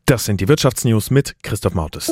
Das sind die Wirtschaftsnews mit Christoph Mautes.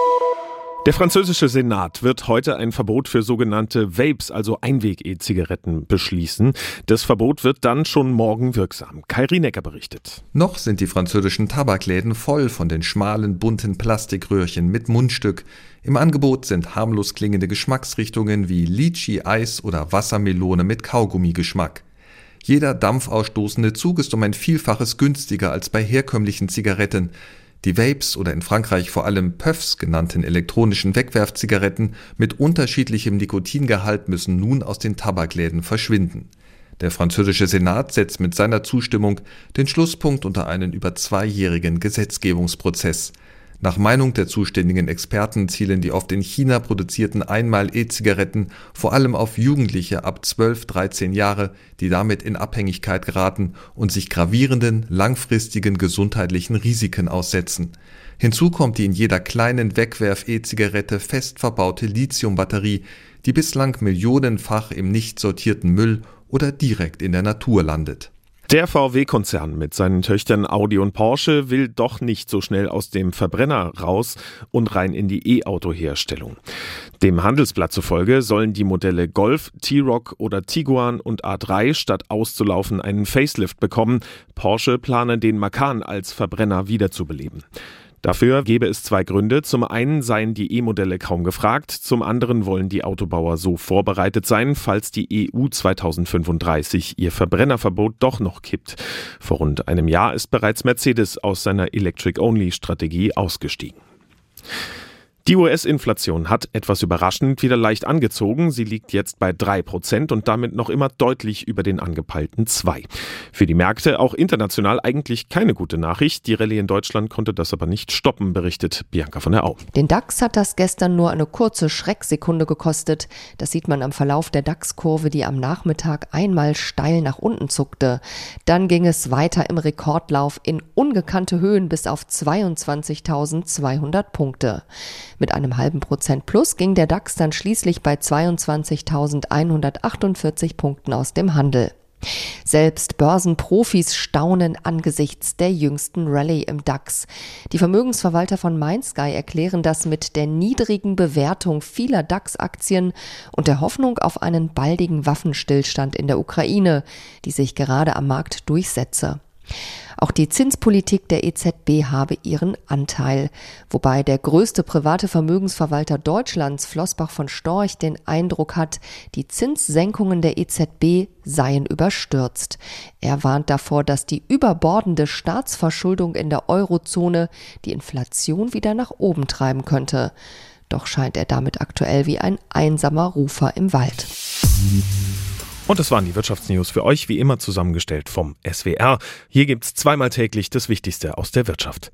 Der französische Senat wird heute ein Verbot für sogenannte Vapes, also Einweg-E-Zigaretten, beschließen. Das Verbot wird dann schon morgen wirksam. Kai Rienecker berichtet. Noch sind die französischen Tabakläden voll von den schmalen, bunten Plastikröhrchen mit Mundstück. Im Angebot sind harmlos klingende Geschmacksrichtungen wie Litchi, Eis oder Wassermelone mit Kaugummigeschmack. Jeder dampfausstoßende Zug ist um ein Vielfaches günstiger als bei herkömmlichen Zigaretten. Die Vapes oder in Frankreich vor allem Puffs genannten elektronischen Wegwerfzigaretten mit unterschiedlichem Nikotingehalt müssen nun aus den Tabakläden verschwinden. Der französische Senat setzt mit seiner Zustimmung den Schlusspunkt unter einen über 2-jährigen Gesetzgebungsprozess. Nach Meinung der zuständigen Experten zielen die oft in China produzierten Einmal-E-Zigaretten vor allem auf Jugendliche ab 12, 13 Jahre, die damit in Abhängigkeit geraten und sich gravierenden, langfristigen gesundheitlichen Risiken aussetzen. Hinzu kommt die in jeder kleinen Wegwerf-E-Zigarette fest verbaute Lithiumbatterie, die bislang millionenfach im nicht sortierten Müll oder direkt in der Natur landet. Der VW-Konzern mit seinen Töchtern Audi und Porsche will doch nicht so schnell aus dem Verbrenner raus und rein in die E-Auto-Herstellung. Dem Handelsblatt zufolge sollen die Modelle Golf, T-Roc oder Tiguan und A3 statt auszulaufen einen Facelift bekommen. Porsche plane den Macan als Verbrenner wiederzubeleben. Dafür gäbe es 2 Gründe. Zum einen seien die E-Modelle kaum gefragt, zum anderen wollen die Autobauer so vorbereitet sein, falls die EU 2035 ihr Verbrennerverbot doch noch kippt. Vor rund einem Jahr ist bereits Mercedes aus seiner Electric-Only-Strategie ausgestiegen. Die US-Inflation hat etwas überraschend wieder leicht angezogen. Sie liegt jetzt bei 3% und damit noch immer deutlich über den angepeilten 2%. Für die Märkte auch international eigentlich keine gute Nachricht. Die Rallye in Deutschland konnte das aber nicht stoppen, berichtet Bianca von der Au. Den DAX hat das gestern nur eine kurze Schrecksekunde gekostet. Das sieht man am Verlauf der DAX-Kurve, die am Nachmittag einmal steil nach unten zuckte. Dann ging es weiter im Rekordlauf in ungekannte Höhen bis auf 22.200 Punkte. Mit einem % plus ging der DAX dann schließlich bei 22.148 Punkten aus dem Handel. Selbst Börsenprofis staunen angesichts der jüngsten Rallye im DAX. Die Vermögensverwalter von MindSky erklären das mit der niedrigen Bewertung vieler DAX-Aktien und der Hoffnung auf einen baldigen Waffenstillstand in der Ukraine, die sich gerade am Markt durchsetze. Auch die Zinspolitik der EZB habe ihren Anteil, wobei der größte private Vermögensverwalter Deutschlands, Flossbach von Storch, den Eindruck hat, die Zinssenkungen der EZB seien überstürzt. Er warnt davor, dass die überbordende Staatsverschuldung in der Eurozone die Inflation wieder nach oben treiben könnte. Doch scheint er damit aktuell wie ein einsamer Rufer im Wald. Und das waren die Wirtschaftsnews für euch, wie immer zusammengestellt vom SWR. Hier gibt's 2-mal täglich das Wichtigste aus der Wirtschaft.